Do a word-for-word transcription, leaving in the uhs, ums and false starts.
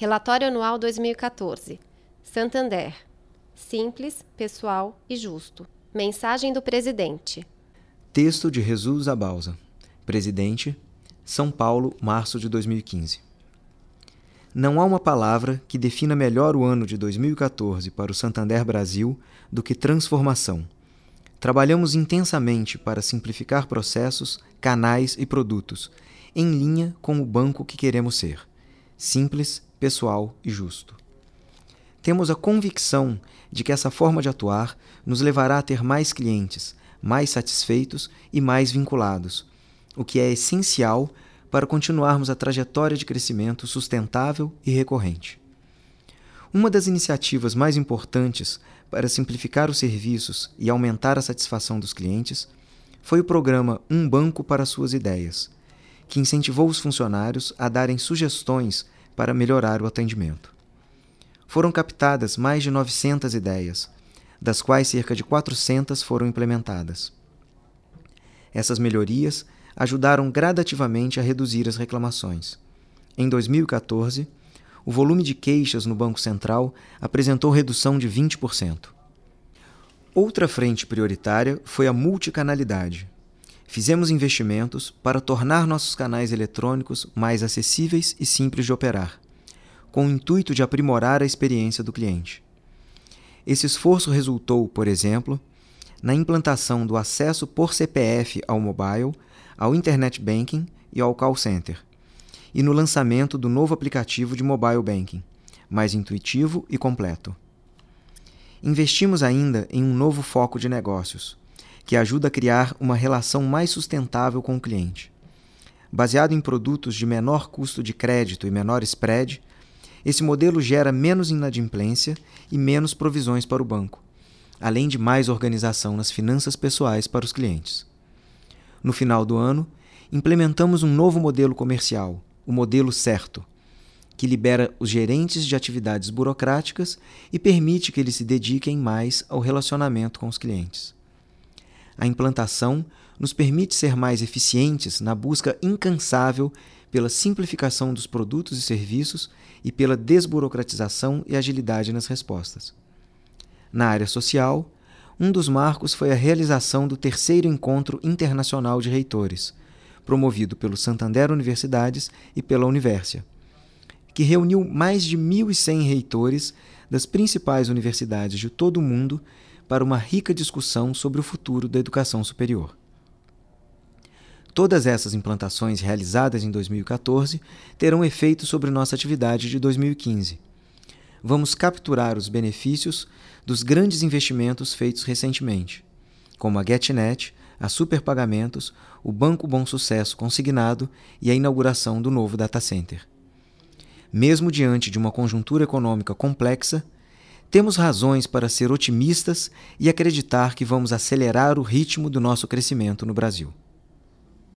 Relatório Anual dois mil e quatorze. Santander. Simples, pessoal e justo. Mensagem do Presidente. Texto de Jesus Abalza. Presidente, São Paulo, março de dois mil e quinze. Não há uma palavra que defina melhor o ano de dois mil e quatorze para o Santander Brasil do que transformação. Trabalhamos intensamente para simplificar processos, canais e produtos, em linha com o banco que queremos ser: simples, pessoal e justo. Temos a convicção de que essa forma de atuar nos levará a ter mais clientes, mais satisfeitos e mais vinculados, o que é essencial para continuarmos a trajetória de crescimento sustentável e recorrente. Uma das iniciativas mais importantes para simplificar os serviços e aumentar a satisfação dos clientes foi o programa Um Banco para Suas Ideias, que incentivou os funcionários a darem sugestões para melhorar o atendimento. Foram captadas mais de novecentas ideias, das quais cerca de quatrocentas foram implementadas. Essas melhorias ajudaram gradativamente a reduzir as reclamações. Em dois mil e quatorze, o volume de queixas no Banco Central apresentou redução de vinte por cento. Outra frente prioritária foi a multicanalidade. Fizemos investimentos para tornar nossos canais eletrônicos mais acessíveis e simples de operar, com o intuito de aprimorar a experiência do cliente. Esse esforço resultou, por exemplo, na implantação do acesso por C P F ao mobile, ao Internet Banking e ao Call Center, e no lançamento do novo aplicativo de Mobile Banking, mais intuitivo e completo. Investimos ainda em um novo foco de negócios, que ajuda a criar uma relação mais sustentável com o cliente. Baseado em produtos de menor custo de crédito e menor spread, esse modelo gera menos inadimplência e menos provisões para o banco, além de mais organização nas finanças pessoais para os clientes. No final do ano, implementamos um novo modelo comercial, o modelo certo, que libera os gerentes de atividades burocráticas e permite que eles se dediquem mais ao relacionamento com os clientes. A implantação nos permite ser mais eficientes na busca incansável pela simplificação dos produtos e serviços e pela desburocratização e agilidade nas respostas. Na área social, um dos marcos foi a realização do terceiro Encontro Internacional de Reitores, promovido pelo Santander Universidades e pela Universia, que reuniu mais de mil e cem reitores das principais universidades de todo o mundo para uma rica discussão sobre o futuro da educação superior. Todas essas implantações realizadas em dois mil e quatorze terão efeito sobre nossa atividade de dois mil e quinze. Vamos capturar os benefícios dos grandes investimentos feitos recentemente, como a GetNet, a Superpagamentos, o Banco Bom Sucesso consignado e a inauguração do novo data center. Mesmo diante de uma conjuntura econômica complexa, temos razões para ser otimistas e acreditar que vamos acelerar o ritmo do nosso crescimento no Brasil.